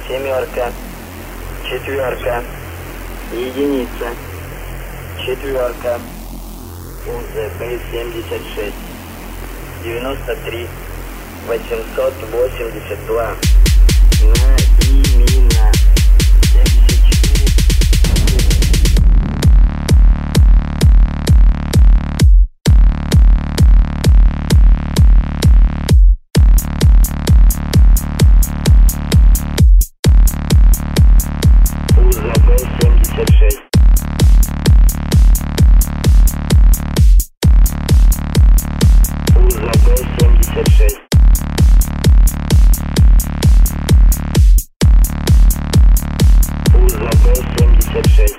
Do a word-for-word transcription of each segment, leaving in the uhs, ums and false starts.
семерка, четверка, единица, четверка, УЗБ семьдесят шесть, девяносто три, восемьсот восемьдесят два, на именно семьдесят четыре. УЗБ семьдесят шесть. УЗБ семьдесят шесть. УЗБ семьдесят шесть.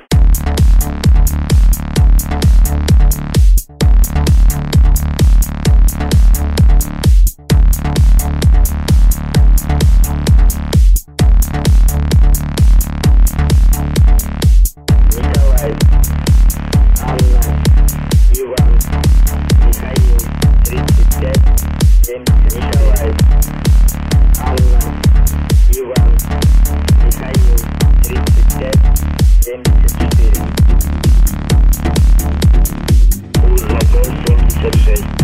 Николай, Анна, Иван, Михаил, тридцать пять, семьдесят. Николай, Анна, Иван, Михаил, тридцать пять, семьдесят четыре. УЗБ семьдесят шесть.